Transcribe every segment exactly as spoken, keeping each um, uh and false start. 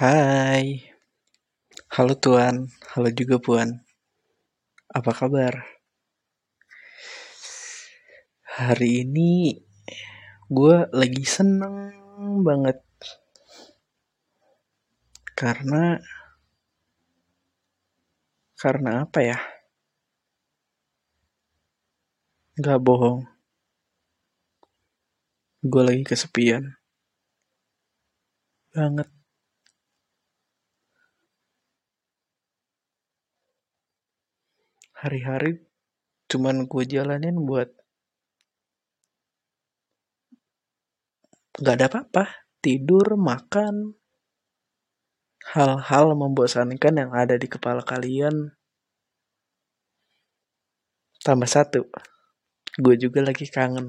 Hai, halo Tuan, halo juga Puan. Apa kabar? Hari ini gue lagi seneng banget karena karena apa ya? Gak bohong, gue lagi kesepian banget. Hari-hari cuman gue jalanin buat gak ada apa-apa. Tidur, makan, hal-hal membosankan yang ada di kepala kalian. Tambah satu, gue juga lagi kangen.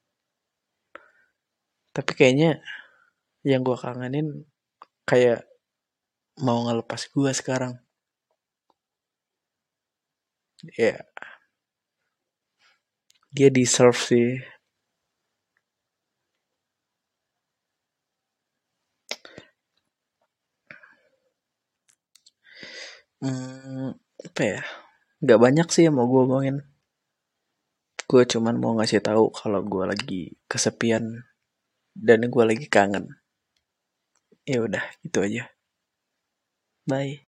Tapi kayaknya yang gue kangenin kayak mau ngelepas gue sekarang. Ya, dia deserve sih. Hmm, apa ya? Gak banyak sih yang mau gue omongin. Gue cuman mau ngasih tahu kalau gue lagi kesepian dan gue lagi kangen. Ya udah, itu aja. Bye.